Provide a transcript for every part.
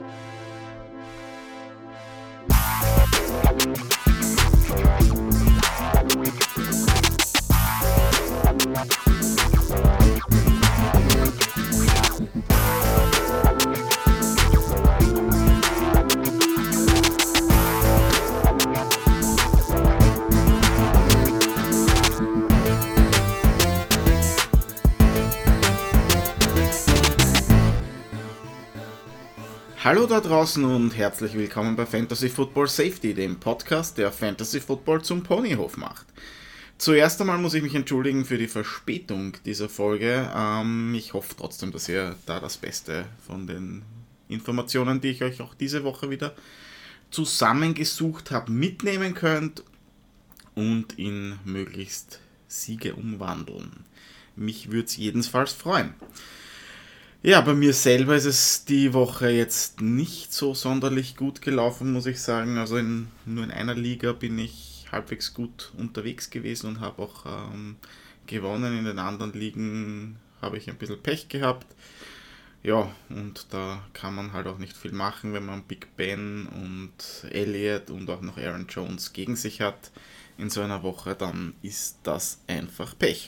Hallo da draußen und herzlich willkommen bei Fantasy Football Safety, dem Podcast, der Fantasy Football zum Ponyhof macht. Zuerst einmal muss ich mich entschuldigen für die Verspätung dieser Folge. Ich hoffe trotzdem, dass ihr da das Beste von den Informationen, die ich euch auch diese Woche wieder zusammengesucht habe, mitnehmen könnt und in möglichst Siege umwandeln. Mich würde es jedenfalls freuen. Ja, bei mir selber ist es die Woche jetzt nicht so sonderlich gut gelaufen, muss ich sagen. Also nur in einer Liga bin ich halbwegs gut unterwegs gewesen und habe auch gewonnen. In den anderen Ligen habe ich ein bisschen Pech gehabt. Ja, und da kann man halt auch nicht viel machen, wenn man Big Ben und Elliott und auch noch Aaron Jones gegen sich hat in so einer Woche, dann ist das einfach Pech.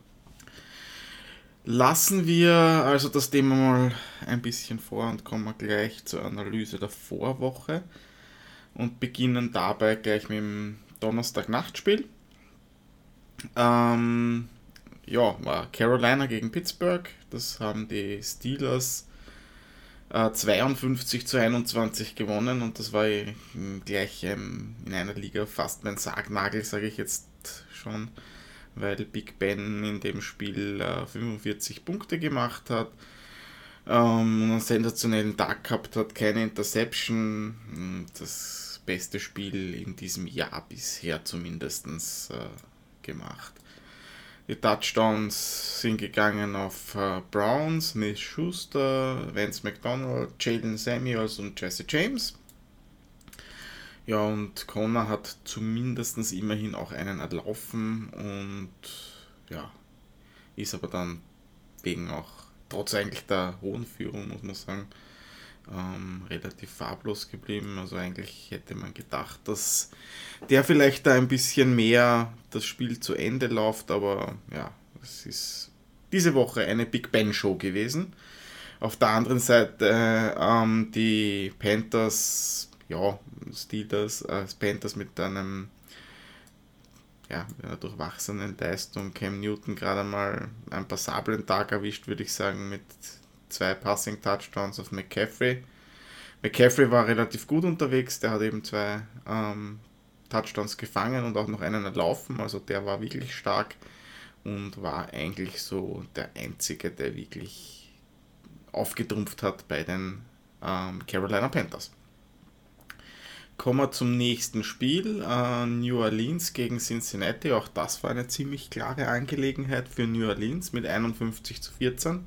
Lassen wir also das Thema mal ein bisschen vor und kommen gleich zur Analyse der Vorwoche und beginnen dabei gleich mit dem Donnerstag-Nachtspiel. War Carolina gegen Pittsburgh. Das haben die Steelers 52-21 gewonnen und das war gleich in einer Liga fast mein Sargnagel, sage ich jetzt schon, weil Big Ben in dem Spiel 45 Punkte gemacht hat, einen sensationellen Tag gehabt hat, keine Interception, das beste Spiel in diesem Jahr bisher zumindest gemacht. Die Touchdowns sind gegangen auf Browns, Smith-Schuster, Vance McDonald, Jayden Samuels und Jesse James. Ja, und Connor hat zumindest immerhin auch einen erlaufen und ja, ist aber dann wegen auch, trotz eigentlich der hohen Führung, muss man sagen, relativ farblos geblieben. Also eigentlich hätte man gedacht, dass der vielleicht da ein bisschen mehr das Spiel zu Ende läuft, aber ja, es ist diese Woche eine Big Ben Show gewesen. Auf der anderen Seite die Panthers, Steelers, Panthers mit einer durchwachsenen Leistung. Cam Newton gerade mal einen passablen Tag erwischt, würde ich sagen, mit 2 Passing-Touchdowns auf McCaffrey. McCaffrey war relativ gut unterwegs, der hat eben 2 Touchdowns gefangen und auch noch einen erlaufen, also der war wirklich stark und war eigentlich so der Einzige, der wirklich aufgetrumpft hat bei den Carolina Panthers. Kommen wir zum nächsten Spiel, New Orleans gegen Cincinnati. Auch das war eine ziemlich klare Angelegenheit für New Orleans mit 51-14.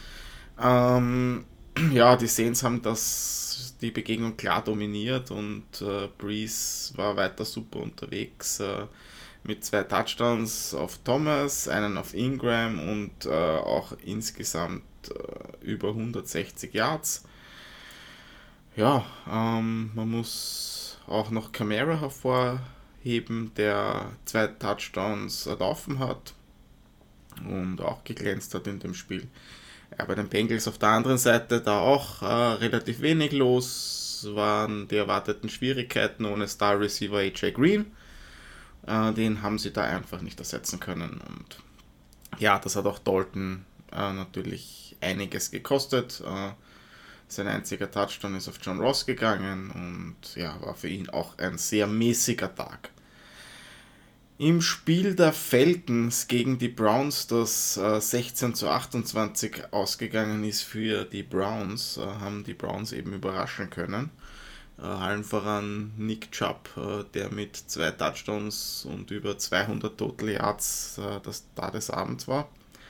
Die Saints haben die Begegnung klar dominiert und Breeze war weiter super unterwegs mit 2 Touchdowns auf Thomas, einen auf Ingram und auch insgesamt über 160 Yards. Ja, man muss auch noch Kamara hervorheben, der 2 Touchdowns erlaufen hat und auch geglänzt hat in dem Spiel. Ja, bei den Bengals auf der anderen Seite da auch relativ wenig los, waren die erwarteten Schwierigkeiten ohne Star Receiver AJ Green. Den haben sie da einfach nicht ersetzen können und ja, das hat auch Dalton natürlich einiges gekostet. Sein einziger Touchdown ist auf John Ross gegangen und ja, war für ihn auch ein sehr mäßiger Tag. Im Spiel der Falcons gegen die Browns, das 16-28 ausgegangen ist für die Browns, haben die Browns eben überraschen können. Allen voran Nick Chubb, der mit 2 Touchdowns und über 200 Total Yards das Tar des Abends war.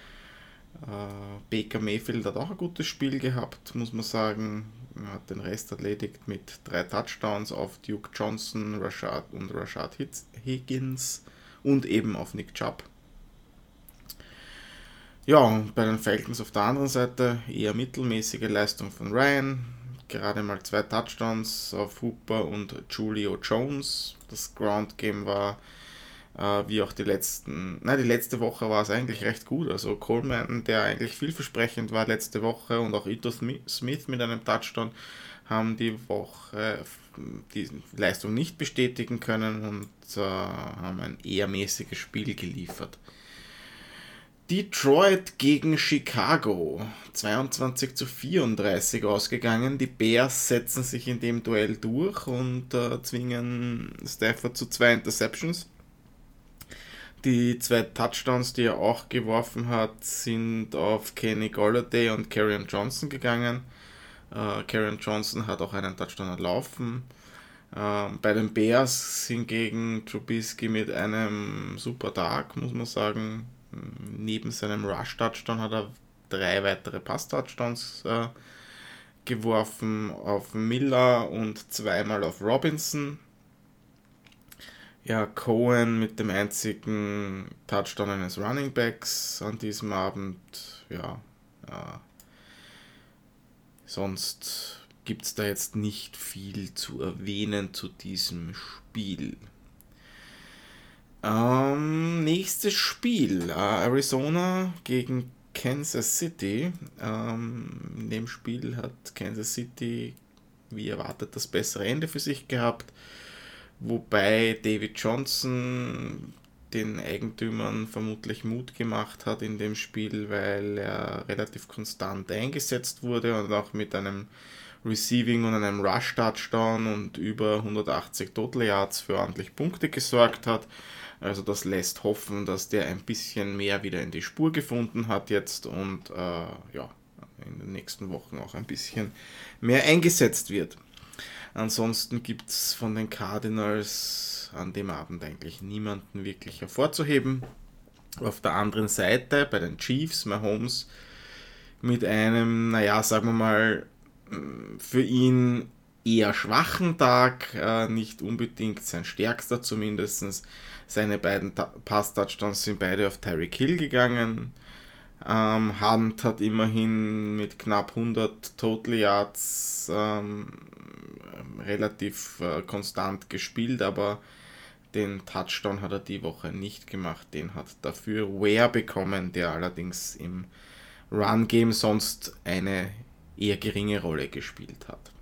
Baker Mayfield hat auch ein gutes Spiel gehabt, muss man sagen. Er hat den Rest erledigt mit 3 Touchdowns auf Duke Johnson, Rashad Higgins und eben auf Nick Chubb. Ja, und bei den Falcons auf der anderen Seite eher mittelmäßige Leistung von Ryan. gerade mal 2 Touchdowns auf Hooper und Julio Jones. Das Ground Game war wie auch die letzte Woche war es eigentlich recht gut. Also Coleman, der eigentlich vielversprechend war letzte Woche, und auch Ito Smith mit einem Touchdown haben die Woche die Leistung nicht bestätigen können und haben ein eher mäßiges Spiel geliefert. Detroit gegen Chicago, 22:34 ausgegangen. Die Bears setzen sich in dem Duell durch und zwingen Stafford zu 2 Interceptions. Die 2 Touchdowns, die er auch geworfen hat, sind auf Kenny Golladay und Kerryon Johnson gegangen. Kerryon Johnson hat auch einen Touchdown erlaufen. Bei den Bears hingegen Trubisky mit einem super Tag, muss man sagen. Neben seinem Rush-Touchdown hat er 3 weitere Pass-Touchdowns geworfen auf Miller und 2-mal auf Robinson. Ja, Cohen mit dem einzigen Touchdown eines Running Backs an diesem Abend. Ja, sonst gibt es da jetzt nicht viel zu erwähnen zu diesem Spiel. Nächstes Spiel, Arizona gegen Kansas City. In dem Spiel hat Kansas City, wie erwartet, das bessere Ende für sich gehabt, wobei David Johnson den Eigentümern vermutlich Mut gemacht hat in dem Spiel, weil er relativ konstant eingesetzt wurde und auch mit einem Receiving und einem Rush-Touchdown und über 180 Total Yards für ordentlich Punkte gesorgt hat. Also das lässt hoffen, dass der ein bisschen mehr wieder in die Spur gefunden hat jetzt und in den nächsten Wochen auch ein bisschen mehr eingesetzt wird. Ansonsten gibt es von den Cardinals an dem Abend eigentlich niemanden wirklich hervorzuheben. Auf der anderen Seite bei den Chiefs, Mahomes mit einem, sagen wir mal, für ihn eher schwachen Tag, nicht unbedingt sein stärkster zumindest. Seine beiden Pass-Touchdowns sind beide auf Tyreek Hill gegangen. Hunt hat immerhin mit knapp 100 Total Yards relativ konstant gespielt, aber den Touchdown hat er die Woche nicht gemacht. Den hat dafür Ware bekommen, der allerdings im Run-Game sonst eine eher geringe Rolle gespielt hat.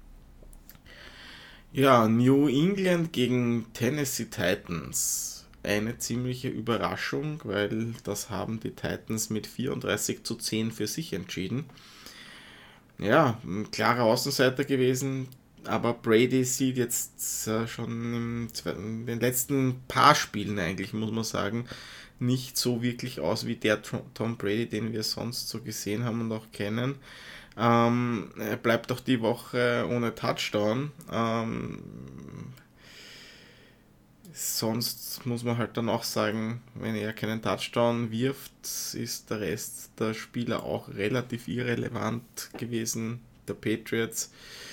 Ja, New England gegen Tennessee Titans. Eine ziemliche Überraschung, weil das haben die Titans mit 34:10 für sich entschieden. Ja, ein klarer Außenseiter gewesen, aber Brady sieht jetzt schon in den letzten paar Spielen eigentlich, muss man sagen, nicht so wirklich aus wie der Tom Brady, den wir sonst so gesehen haben und auch kennen. Er bleibt auch die Woche ohne Touchdown. Sonst muss man halt dann auch sagen, wenn er keinen Touchdown wirft, ist der Rest der Spieler auch relativ irrelevant gewesen, der Patriots.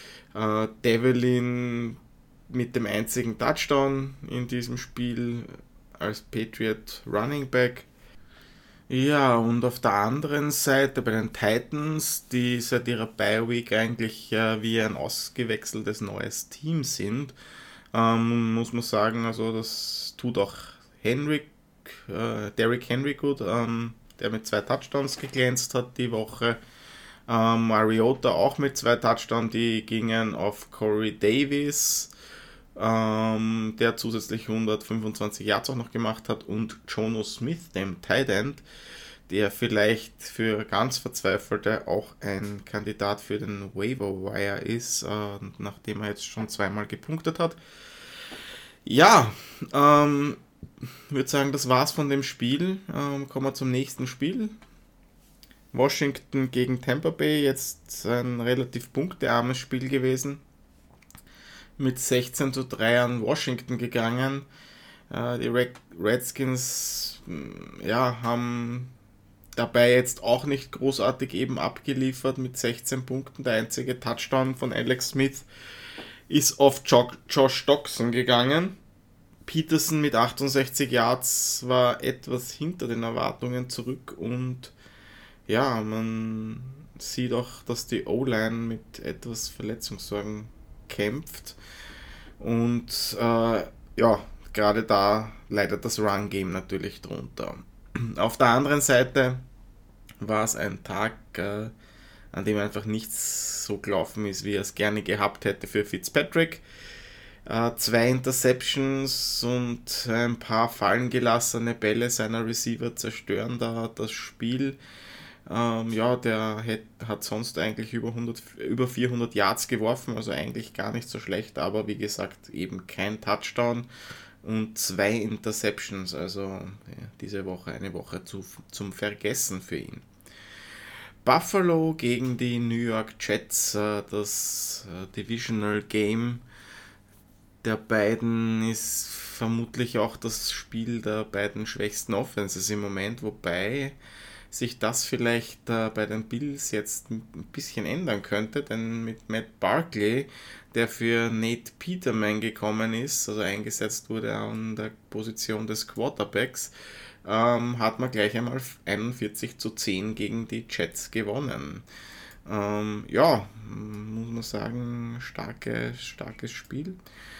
Devlin mit dem einzigen Touchdown in diesem Spiel als Patriot Running Back. Ja, und auf der anderen Seite bei den Titans, die seit ihrer Bye-Week eigentlich wie ein ausgewechseltes neues Team sind, muss man sagen, also das tut auch Derrick Henry gut, der mit 2 Touchdowns geglänzt hat die Woche. Mariota auch mit 2 Touchdowns, die gingen auf Corey Davis, der zusätzlich 125 Yards auch noch gemacht hat, und Jono Smith, dem Tight End, der vielleicht für ganz Verzweifelte auch ein Kandidat für den Waiver Wire ist, nachdem er jetzt schon 2-mal gepunktet hat. Ja, würde sagen, das war's von dem Spiel. Kommen wir zum nächsten Spiel. Washington gegen Tampa Bay, jetzt ein relativ punktearmes Spiel gewesen. Mit 16:3 an Washington gegangen. Die Redskins haben dabei jetzt auch nicht großartig eben abgeliefert mit 16 Punkten. Der einzige Touchdown von Alex Smith ist auf Josh Doctson gegangen. Peterson mit 68 Yards war etwas hinter den Erwartungen zurück und ja, man sieht auch, dass die O-Line mit etwas Verletzungssorgen kämpft. Und ja, gerade da leidet das Run-Game natürlich drunter. Auf der anderen Seite war es ein Tag, an dem einfach nichts so gelaufen ist, wie er es gerne gehabt hätte für Fitzpatrick. Zwei Interceptions und ein paar fallen gelassene Bälle seiner Receiver zerstören da das Spiel. Ja, der hat sonst eigentlich über 400 Yards geworfen, also eigentlich gar nicht so schlecht, aber wie gesagt, eben kein Touchdown und zwei Interceptions, also ja, diese Woche eine Woche zum Vergessen für ihn. Buffalo gegen die New York Jets, das Divisional Game der beiden ist vermutlich auch das Spiel der beiden schwächsten Offenses im Moment, wobei sich das vielleicht bei den Bills jetzt ein bisschen ändern könnte, denn mit Matt Barkley, der für Nate Peterman gekommen ist, also eingesetzt wurde an der Position des Quarterbacks, hat man gleich einmal 41-10 gegen die Jets gewonnen. Ja, muss man sagen, starkes Spiel.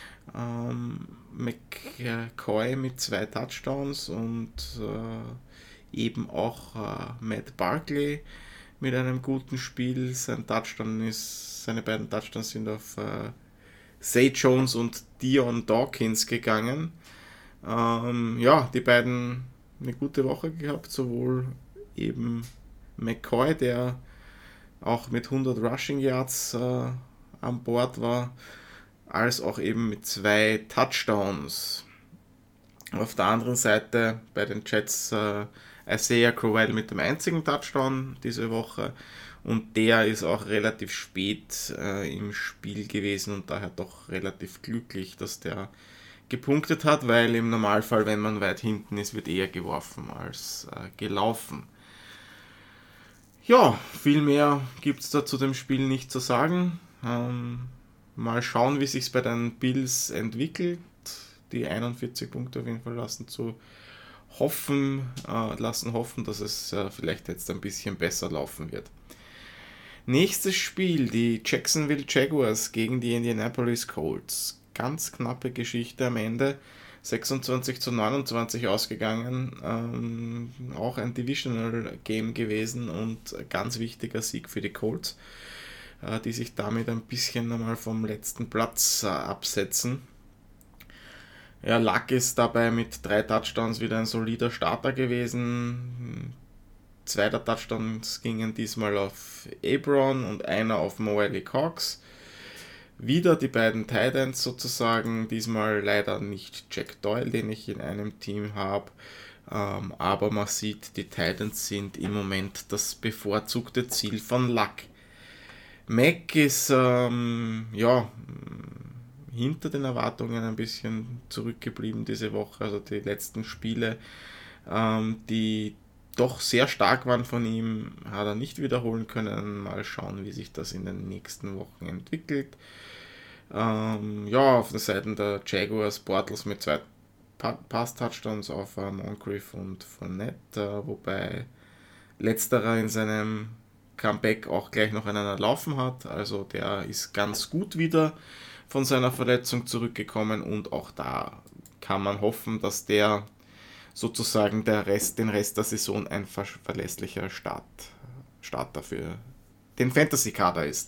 McCoy mit zwei Touchdowns und eben auch Matt Barkley mit einem guten Spiel. Seine beiden Touchdowns sind auf Zay Jones und Dion Dawkins gegangen. Ja, die beiden eine gute Woche gehabt, sowohl eben McCoy, der auch mit 100 Rushing Yards an Bord war, als auch eben mit zwei Touchdowns. Auf der anderen Seite bei den Jets Isaiah Crowell mit dem einzigen Touchdown diese Woche und der ist auch relativ spät im Spiel gewesen und daher doch relativ glücklich, dass der gepunktet hat, weil im Normalfall, wenn man weit hinten ist, wird eher geworfen als gelaufen. Ja, viel mehr gibt es da zu dem Spiel nicht zu sagen. Mal schauen, wie sich bei den Bills entwickelt. Die 41 Punkte auf jeden Fall lassen hoffen, dass es vielleicht jetzt ein bisschen besser laufen wird. Nächstes Spiel, die Jacksonville Jaguars gegen die Indianapolis Colts. Ganz knappe Geschichte am Ende. 26-29 ausgegangen. Auch ein Divisional Game gewesen und ganz wichtiger Sieg für die Colts, die sich damit ein bisschen nochmal vom letzten Platz absetzen. Ja, Luck ist dabei mit 3 Touchdowns wieder ein solider Starter gewesen. 2 der Touchdowns gingen diesmal auf Ebron und einer auf Mo Cox. Wieder die beiden Titans sozusagen, diesmal leider nicht Jack Doyle, den ich in einem Team habe, aber man sieht, die Titans sind im Moment das bevorzugte Ziel von Luck. Mac ist ja hinter den Erwartungen ein bisschen zurückgeblieben diese Woche, also die letzten Spiele, die doch sehr stark waren von ihm, hat er nicht wiederholen können. Mal schauen, wie sich das in den nächsten Wochen entwickelt. Ja, auf den Seiten der Jaguars Bortles mit 2 Pass-Touchdowns auf Moncrief und Fournette, wobei letzterer in seinem Comeback auch gleich noch einen Laufen hat. Also der ist ganz gut wieder von seiner Verletzung zurückgekommen und auch da kann man hoffen, dass der sozusagen den Rest der Saison ein verlässlicher Starter für den Fantasy-Kader ist.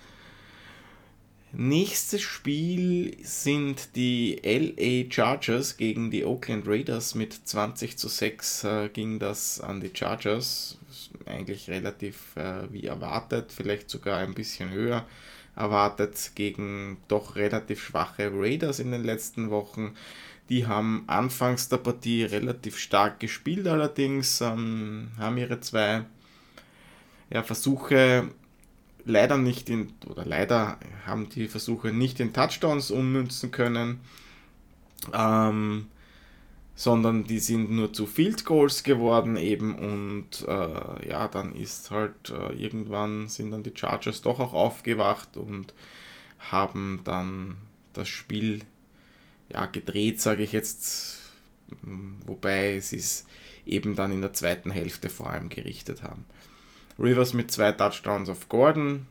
Nächstes Spiel sind die LA Chargers gegen die Oakland Raiders. Mit 20-6 ging das an die Chargers. Eigentlich relativ wie erwartet, vielleicht sogar ein bisschen höher erwartet gegen doch relativ schwache Raiders in den letzten Wochen. Die haben anfangs der Partie relativ stark gespielt, allerdings haben ihre 2 Versuche leider haben die Versuche nicht in Touchdowns ummünzen können, sondern die sind nur zu Field Goals geworden eben und ja, dann ist halt irgendwann sind dann die Chargers doch auch aufgewacht und haben dann das Spiel gedreht, sage ich jetzt, wobei sie es eben dann in der zweiten Hälfte vor allem gerichtet haben. Rivers mit 2 Touchdowns auf Gordon.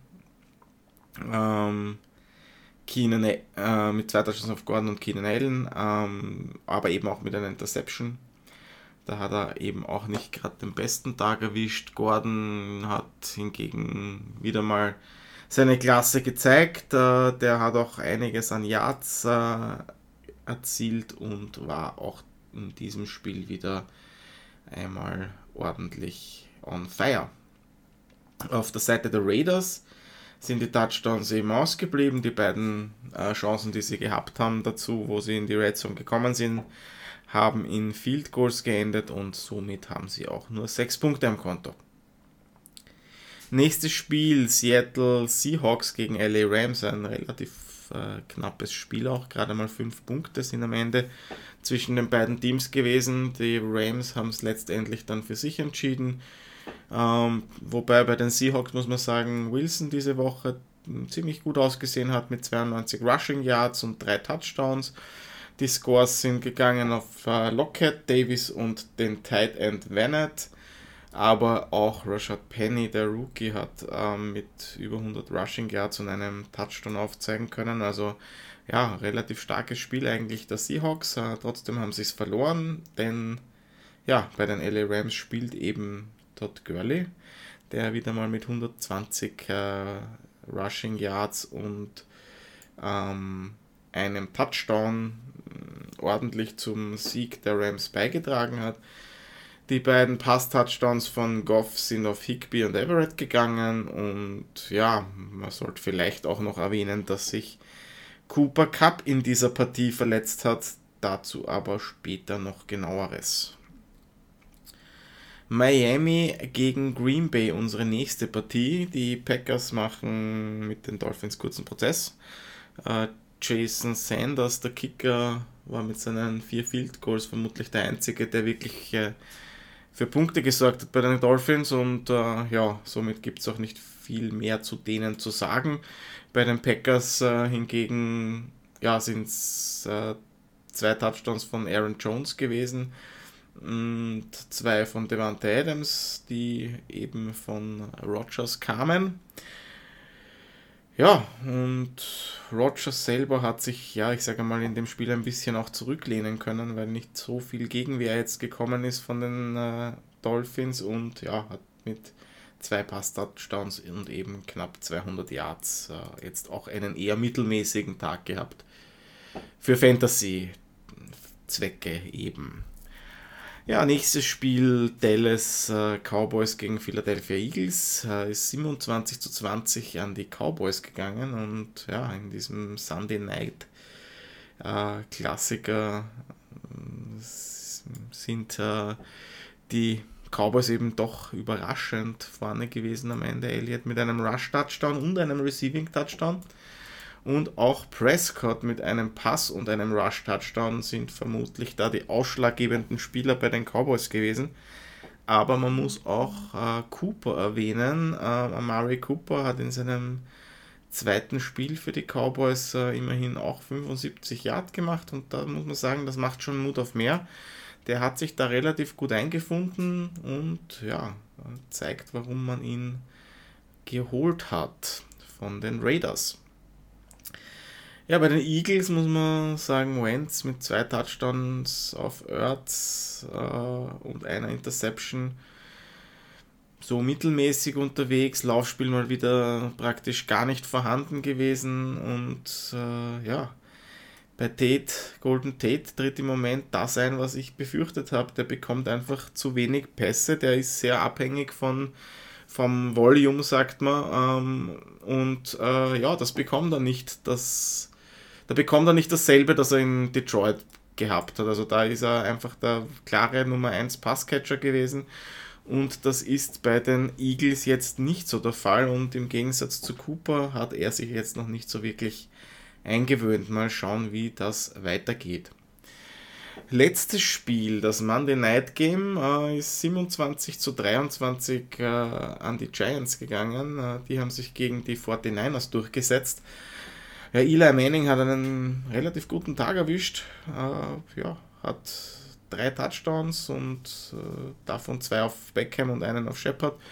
Keenan mit 2 Touchdowns auf Gordon und Keenan Allen, aber eben auch mit einer Interception. Da hat er eben auch nicht gerade den besten Tag erwischt. Gordon hat hingegen wieder mal seine Klasse gezeigt. Der hat auch einiges an Yards erzielt und war auch in diesem Spiel wieder einmal ordentlich on fire. Auf der Seite der Raiders sind die Touchdowns eben ausgeblieben. Die beiden Chancen, die sie gehabt haben dazu, wo sie in die Red Zone gekommen sind, haben in Field Goals geendet und somit haben sie auch nur 6 Punkte am Konto. Nächstes Spiel, Seattle Seahawks gegen LA Rams, ein relativ knappes Spiel auch, gerade mal 5 Punkte sind am Ende zwischen den beiden Teams gewesen. Die Rams haben es letztendlich dann für sich entschieden, wobei bei den Seahawks muss man sagen, Wilson diese Woche ziemlich gut ausgesehen hat mit 92 Rushing Yards und 3 Touchdowns. Die Scores sind gegangen auf Lockett, Davis und den Tight End Vanett. Aber auch Rashad Penny, der Rookie, hat mit über 100 Rushing Yards und einem Touchdown aufzeigen können. Also ja, relativ starkes Spiel eigentlich der Seahawks. Trotzdem haben sie es verloren, denn ja, bei den LA Rams spielt eben Todd Gurley, der wieder mal mit 120 Rushing Yards und einem Touchdown ordentlich zum Sieg der Rams beigetragen hat. Die beiden Pass-Touchdowns von Goff sind auf Higbee und Everett gegangen und ja, man sollte vielleicht auch noch erwähnen, dass sich Cooper Kupp in dieser Partie verletzt hat, dazu aber später noch genaueres. Miami gegen Green Bay, unsere nächste Partie. Die Packers machen mit den Dolphins kurzen Prozess. Jason Sanders, der Kicker, war mit seinen 4 Field Goals vermutlich der Einzige, der wirklich für Punkte gesorgt hat bei den Dolphins und ja, somit gibt es auch nicht viel mehr zu denen zu sagen. Bei den Packers hingegen ja, sind es 2 Touchdowns von Aaron Jones gewesen und 2 von Devante Adams, die eben von Rodgers kamen. Ja, und Rodgers selber hat sich, ja, ich sage mal, in dem Spiel ein bisschen auch zurücklehnen können, weil nicht so viel Gegenwehr jetzt gekommen ist von den Dolphins und ja, hat mit 2 Pass-Touchdowns und eben knapp 200 Yards jetzt auch einen eher mittelmäßigen Tag gehabt. Für Fantasy-Zwecke eben. Ja, nächstes Spiel Dallas Cowboys gegen Philadelphia Eagles, ist 27:20 an die Cowboys gegangen und ja, in diesem Sunday Night Klassiker sind die Cowboys eben doch überraschend vorne gewesen am Ende. Elliott mit einem Rush-Touchdown und einem Receiving-Touchdown. Und auch Prescott mit einem Pass und einem Rush-Touchdown sind vermutlich da die ausschlaggebenden Spieler bei den Cowboys gewesen. Aber man muss auch Cooper erwähnen. Amari Cooper hat in seinem zweiten Spiel für die Cowboys immerhin auch 75 Yard gemacht. Und da muss man sagen, das macht schon Mut auf mehr. Der hat sich da relativ gut eingefunden und ja, zeigt, warum man ihn geholt hat von den Raiders. Ja, bei den Eagles muss man sagen, Wentz mit 2 Touchdowns auf Ertz und einer Interception so mittelmäßig unterwegs, Laufspiel mal wieder praktisch gar nicht vorhanden gewesen und ja, bei Golden Tate tritt im Moment das ein, was ich befürchtet habe. Der bekommt einfach zu wenig Pässe, der ist sehr abhängig vom Volume, sagt man, und ja, das bekommt er nicht, da bekommt er nicht dasselbe, das er in Detroit gehabt hat. Also da ist er einfach der klare Nummer 1 Passcatcher gewesen und das ist bei den Eagles jetzt nicht so der Fall und im Gegensatz zu Cooper hat er sich jetzt noch nicht so wirklich eingewöhnt. Mal schauen, wie das weitergeht. Letztes Spiel, das Monday Night Game, ist 27:23 an die Giants gegangen. Die haben sich gegen die 49ers durchgesetzt. Ja, Eli Manning hat einen relativ guten Tag erwischt. Ja, hat 3 Touchdowns und davon 2 auf Beckham und einen auf Shepard.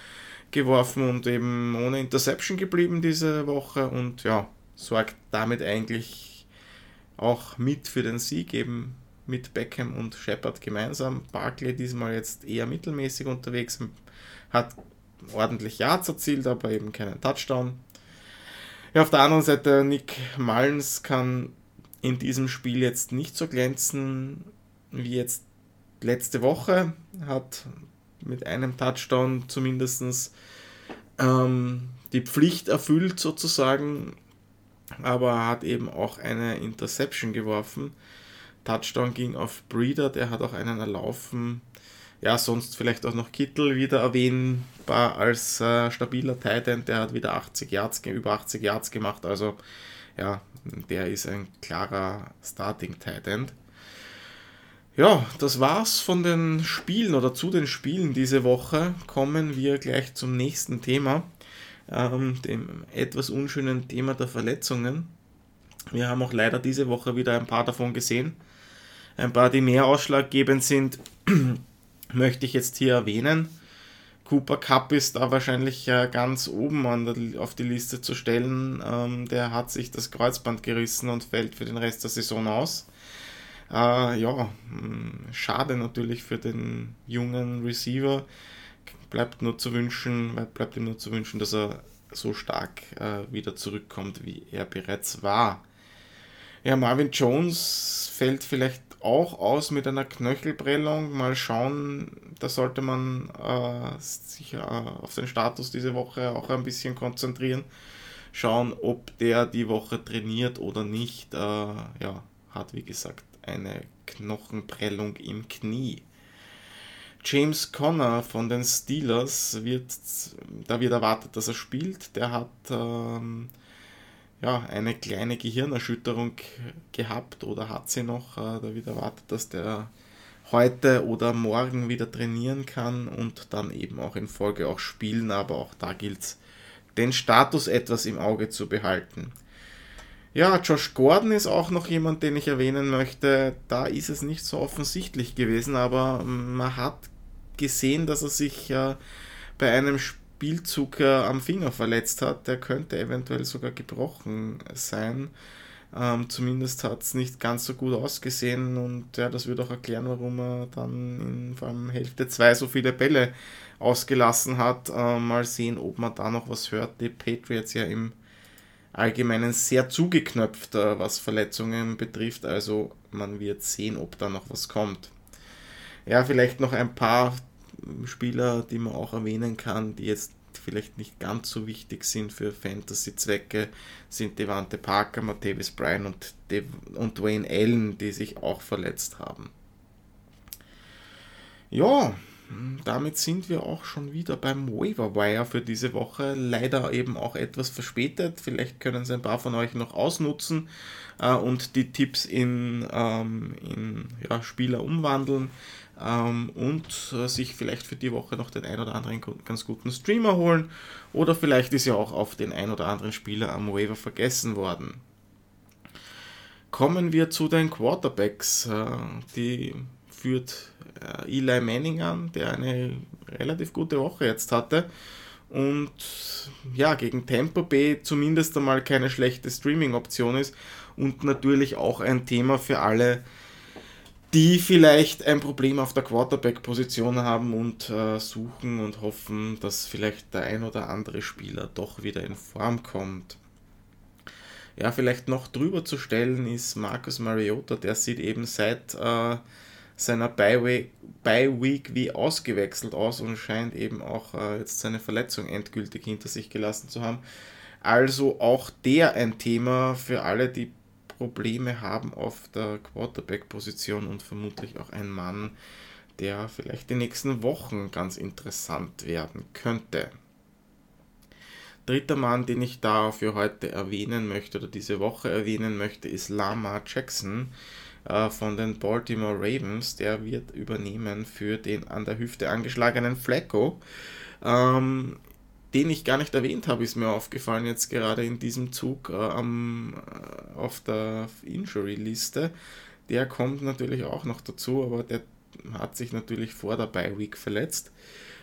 geworfen und eben ohne Interception geblieben diese Woche und ja, sorgt damit eigentlich auch mit für den Sieg, eben mit Beckham und Shepard gemeinsam. Barkley diesmal jetzt eher mittelmäßig unterwegs, hat ordentlich Yards erzielt, aber eben keinen Touchdown. Ja, auf der anderen Seite, Nick Mullins kann in diesem Spiel jetzt nicht so glänzen wie jetzt letzte Woche. Hat mit einem Touchdown zumindest die Pflicht erfüllt sozusagen, aber hat eben auch eine Interception geworfen. Touchdown ging auf Breeder, der hat auch einen erlaufen. Ja, sonst vielleicht auch noch Kittel wieder erwähnbar als stabiler Tight End, der hat wieder über 80 Yards gemacht, also ja, der ist ein klarer Starting Tight End. Ja, das war's von den Spielen oder zu den Spielen diese Woche. Kommen wir gleich zum nächsten Thema, dem etwas unschönen Thema der Verletzungen. Wir haben auch leider diese Woche wieder ein paar davon gesehen. Ein paar, die mehr ausschlaggebend sind, möchte ich jetzt hier erwähnen. Cooper Kupp ist da wahrscheinlich ganz oben auf die Liste zu stellen. Der hat sich das Kreuzband gerissen und fällt für den Rest der Saison aus. Ja, schade natürlich für den jungen Receiver. Bleibt ihm nur zu wünschen, dass er so stark wieder zurückkommt, wie er bereits war. Ja, Marvin Jones fällt vielleicht auch aus mit einer Knöchelprellung. Mal schauen, da sollte man sich auf den Status diese Woche auch ein bisschen konzentrieren. Schauen, ob der die Woche trainiert oder nicht. Ja, hat wie gesagt eine Knochenprellung im Knie. James Conner von den Steelers da wird erwartet, dass er spielt. Der hat ja, eine kleine Gehirnerschütterung gehabt oder hat sie noch. Da wird erwartet, dass der heute oder morgen wieder trainieren kann und dann eben auch in Folge auch spielen, aber auch da gilt es, den Status etwas im Auge zu behalten. Ja, Josh Gordon ist auch noch jemand, den ich erwähnen möchte. Da ist es nicht so offensichtlich gewesen, aber man hat gesehen, dass er sich bei einem Spielzug am Finger verletzt hat. Der könnte eventuell sogar gebrochen sein. Zumindest hat es nicht ganz so gut ausgesehen und ja, das würde auch erklären, warum er dann in vor allem Hälfte 2 so viele Bälle ausgelassen hat. Mal sehen, ob man da noch was hört. Die Patriots ja im Allgemeinen sehr zugeknöpft, was Verletzungen betrifft, also man wird sehen, ob da noch was kommt. Ja, vielleicht noch ein paar Spieler, die man auch erwähnen kann, die jetzt vielleicht nicht ganz so wichtig sind für Fantasy-Zwecke, sind Devante Parker, Martavis Bryant und Dwayne Allen, die sich auch verletzt haben. Ja, damit sind wir auch schon wieder beim Waiver Wire für diese Woche. Leider eben auch etwas verspätet. Vielleicht können es ein paar von euch noch ausnutzen und die Tipps in Spieler umwandeln und sich vielleicht für die Woche noch den ein oder anderen ganz guten Streamer holen. Oder vielleicht ist ja auch auf den ein oder anderen Spieler am Waiver vergessen worden. Kommen wir zu den Quarterbacks. Die führt Eli Manning an, der eine relativ gute Woche jetzt hatte und ja, gegen Tampa Bay zumindest einmal keine schlechte Streaming-Option ist und natürlich auch ein Thema für alle, die vielleicht ein Problem auf der Quarterback-Position haben und suchen und hoffen, dass vielleicht der ein oder andere Spieler doch wieder in Form kommt. Ja, vielleicht noch drüber zu stellen ist Marcus Mariota, der sieht eben seit seiner Bye-Week wie ausgewechselt aus und scheint eben auch jetzt seine Verletzung endgültig hinter sich gelassen zu haben. Also auch der ein Thema für alle, die Probleme haben auf der Quarterback-Position und vermutlich auch ein Mann, der vielleicht die nächsten Wochen ganz interessant werden könnte. Dritter Mann, den ich da für heute erwähnen möchte oder diese Woche erwähnen möchte, ist Lamar Jackson von den Baltimore Ravens. Der wird übernehmen für den an der Hüfte angeschlagenen Flacco. Den ich gar nicht erwähnt habe, ist mir aufgefallen jetzt gerade in diesem Zug auf der Injury-Liste. Der kommt natürlich auch noch dazu, aber der hat sich natürlich vor der Bye-Week verletzt.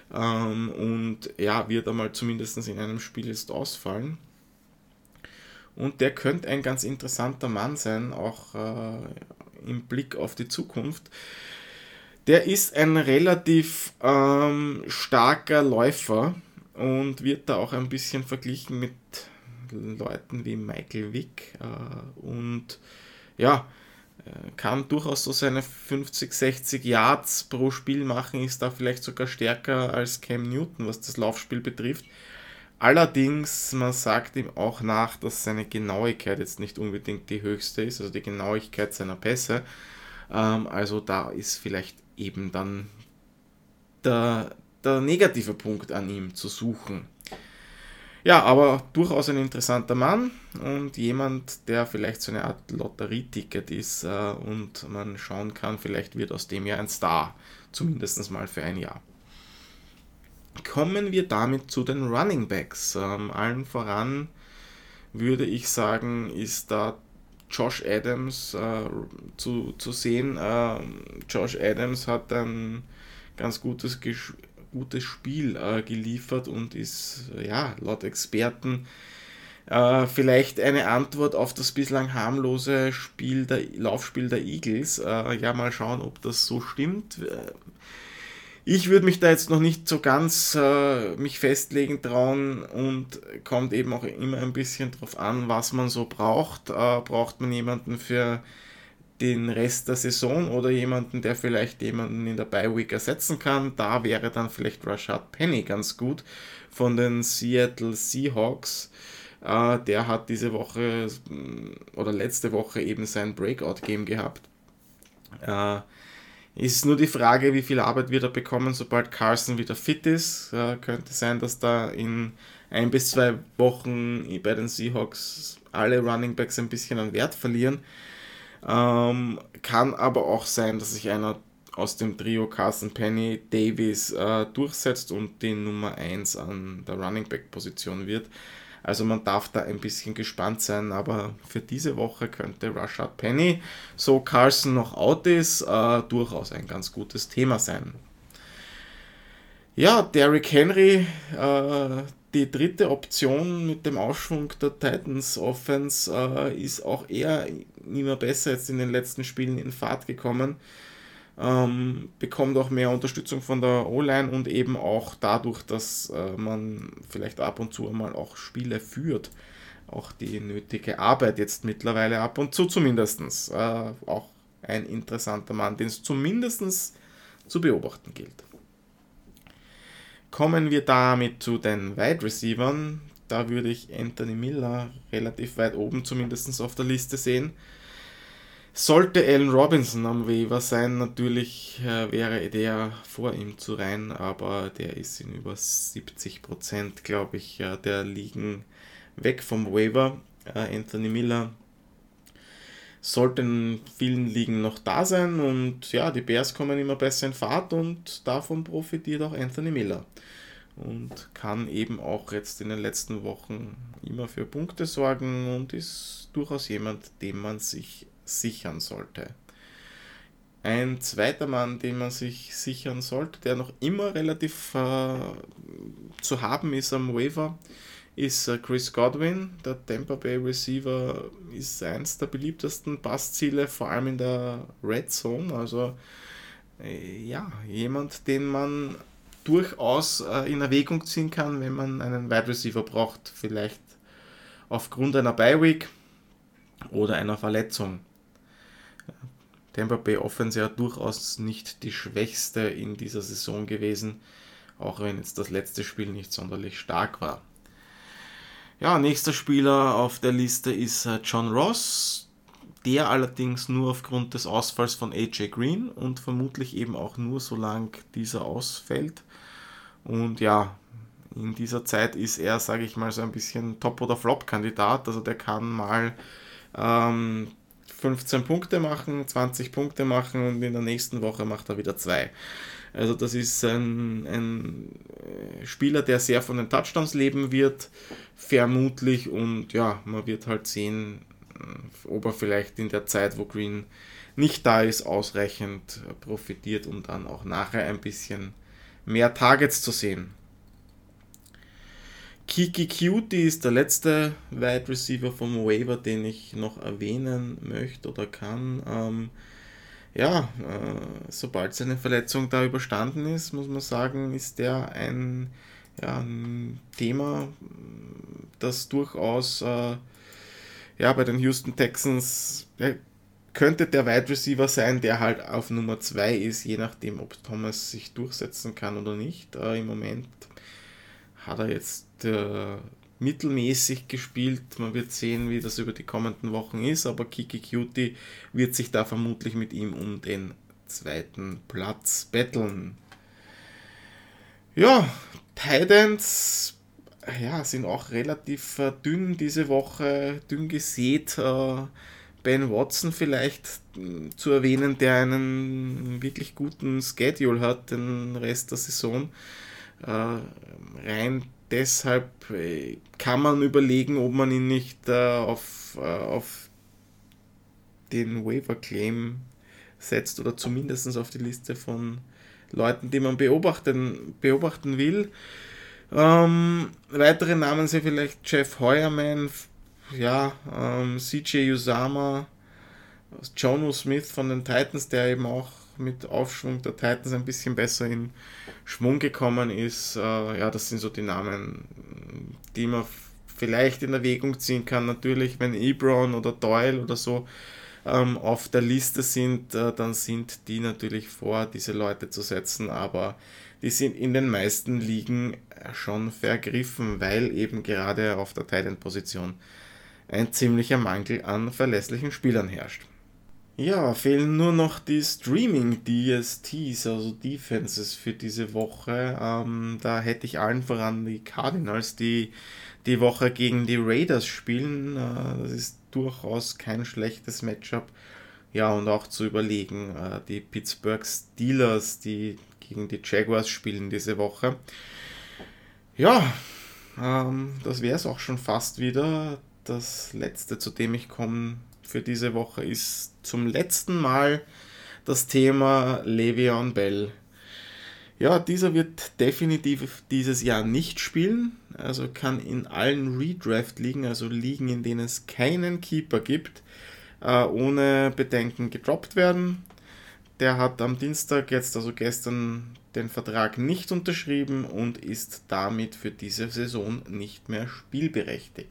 und ja, wird einmal zumindest in einem Spiel jetzt ausfallen. Und der könnte ein ganz interessanter Mann sein, auch im Blick auf die Zukunft. Der ist ein relativ starker Läufer und wird da auch ein bisschen verglichen mit Leuten wie Michael Vick. Und ja, kann durchaus so seine 50, 60 Yards pro Spiel machen, ist da vielleicht sogar stärker als Cam Newton, was das Laufspiel betrifft. Allerdings, man sagt ihm auch nach, dass seine Genauigkeit jetzt nicht unbedingt die höchste ist, also die Genauigkeit seiner Pässe. Also da ist vielleicht eben dann der negative Punkt an ihm zu suchen. Ja, aber durchaus ein interessanter Mann und jemand, der vielleicht so eine Art Lotterieticket ist und man schauen kann, vielleicht wird aus dem ja ein Star, zumindest mal für ein Jahr. Kommen wir damit zu den Running Backs. Allen voran würde ich sagen, ist da Josh Adams zu sehen. Josh Adams hat ein ganz gutes Spiel geliefert und ist ja laut Experten vielleicht eine Antwort auf das bislang harmlose Laufspiel der Eagles. Ja, mal schauen, ob das so stimmt. Ich würde mich da jetzt noch nicht so ganz mich festlegen trauen und kommt eben auch immer ein bisschen drauf an, was man so braucht. Braucht man jemanden für den Rest der Saison oder jemanden, der vielleicht jemanden in der Bye-Week ersetzen kann? Da wäre dann vielleicht Rashad Penny ganz gut von den Seattle Seahawks. Der hat diese Woche oder letzte Woche eben sein Breakout-Game gehabt. Ist nur die Frage, wie viel Arbeit wird er bekommen, sobald Carson wieder fit ist. Könnte sein, dass da in 1 bis 2 Wochen bei den Seahawks alle Running Backs ein bisschen an Wert verlieren. Kann aber auch sein, dass sich einer aus dem Trio Carson, Penny, Davis durchsetzt und die Nummer 1 an der Running Back Position wird. Also man darf da ein bisschen gespannt sein, aber für diese Woche könnte Rashad Penny, so Carson noch out ist, durchaus ein ganz gutes Thema sein. Ja, Derrick Henry, die dritte Option mit dem Aufschwung der Titans Offense ist auch eher immer besser jetzt in den letzten Spielen in Fahrt gekommen. Bekommt auch mehr Unterstützung von der O-Line und eben auch dadurch, dass man vielleicht ab und zu einmal auch Spiele führt, auch die nötige Arbeit jetzt mittlerweile ab und zu zumindest. Auch ein interessanter Mann, den es zumindest zu beobachten gilt. Kommen wir damit zu den Wide Receivern. Da würde ich Anthony Miller relativ weit oben zumindest auf der Liste sehen. Sollte Allen Robinson am Waiver sein, natürlich wäre der vor ihm zu rein, aber der ist in über 70%, glaube ich, der liegen weg vom Waiver. Anthony Miller sollte in vielen Ligen noch da sein und ja, die Bears kommen immer besser in Fahrt und davon profitiert auch Anthony Miller und kann eben auch jetzt in den letzten Wochen immer für Punkte sorgen und ist durchaus jemand, dem man sich sichern sollte. Ein zweiter Mann, den man sich sichern sollte, der noch immer relativ zu haben ist am Waiver, ist Chris Godwin. Der Tampa Bay Receiver ist eines der beliebtesten Passziele, vor allem in der Red Zone. Also ja, jemand, den man durchaus in Erwägung ziehen kann, wenn man einen Wide Receiver braucht, vielleicht aufgrund einer Bye-Week oder einer Verletzung. Tampa Bay Offense ja durchaus nicht die schwächste in dieser Saison gewesen, auch wenn jetzt das letzte Spiel nicht sonderlich stark war. Ja, nächster Spieler auf der Liste ist John Ross, der allerdings nur aufgrund des Ausfalls von AJ Green und vermutlich eben auch nur solange dieser ausfällt. Und ja, in dieser Zeit ist er, sage ich mal, so ein bisschen Top- oder Flop-Kandidat, also der kann mal 15 Punkte machen, 20 Punkte machen und in der nächsten Woche macht er wieder 2. Also das ist ein Spieler, der sehr von den Touchdowns leben wird, vermutlich, und ja, man wird halt sehen, ob er vielleicht in der Zeit, wo Green nicht da ist, ausreichend profitiert, um dann auch nachher ein bisschen mehr Targets zu sehen. Kiki Cutie ist der letzte Wide Receiver vom Waiver, den ich noch erwähnen möchte oder kann. Sobald seine Verletzung da überstanden ist, muss man sagen, ist der ein Thema, das durchaus bei den Houston Texans könnte der Wide Receiver sein, der halt auf Nummer 2 ist, je nachdem, ob Thomas sich durchsetzen kann oder nicht. Im Moment hat er jetzt mittelmäßig gespielt. Man wird sehen, wie das über die kommenden Wochen ist, aber Kiki Cutie wird sich da vermutlich mit ihm um den zweiten Platz betteln. Ja, Tight Ends sind auch relativ dünn diese Woche, dünn gesät. Ben Watson vielleicht zu erwähnen, der einen wirklich guten Schedule hat, den Rest der Saison. Rein deshalb kann man überlegen, ob man ihn nicht auf den Waiver Claim setzt oder zumindest auf die Liste von Leuten, die man beobachten will. Weitere Namen sind vielleicht Jeff Heuerman, CJ Uzama, Jonnu Smith von den Titans, der eben auch mit Aufschwung der Titans ein bisschen besser in Schwung gekommen ist. Das sind so die Namen, die man vielleicht in Erwägung ziehen kann. Natürlich, wenn Ebron oder Doyle oder so auf der Liste sind, dann sind die natürlich vor, diese Leute zu setzen, aber die sind in den meisten Ligen schon vergriffen, weil eben gerade auf der Tight End Position ein ziemlicher Mangel an verlässlichen Spielern herrscht. Ja, fehlen nur noch die Streaming-DSTs, also Defenses für diese Woche. Da hätte ich allen voran die Cardinals, die die Woche gegen die Raiders spielen. Das ist durchaus kein schlechtes Matchup. Ja, und auch zu überlegen, die Pittsburgh Steelers, die gegen die Jaguars spielen diese Woche. Ja, das wäre es auch schon fast wieder. Das letzte, zu dem ich komme für diese Woche, ist zum letzten Mal das Thema Le'Veon Bell. Ja, dieser wird definitiv dieses Jahr nicht spielen, also kann in allen Redraft-Ligen, also Ligen, in denen es keinen Keeper gibt, ohne Bedenken gedroppt werden. Der hat am Dienstag, also gestern, den Vertrag nicht unterschrieben und ist damit für diese Saison nicht mehr spielberechtigt.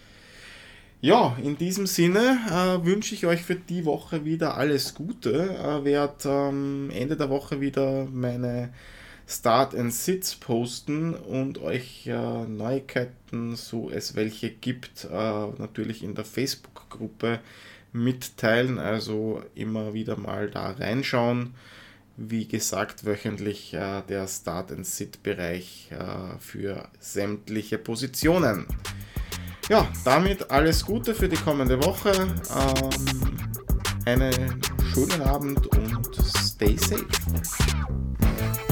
Ja, in diesem Sinne wünsche ich euch für die Woche wieder alles Gute. Werde Ende der Woche wieder meine Start and Sits posten und euch Neuigkeiten, so es welche gibt, natürlich in der Facebook-Gruppe mitteilen. Also immer wieder mal da reinschauen. Wie gesagt, wöchentlich der Start and Sit-Bereich für sämtliche Positionen. Ja, damit alles Gute für die kommende Woche. Einen schönen Abend und stay safe.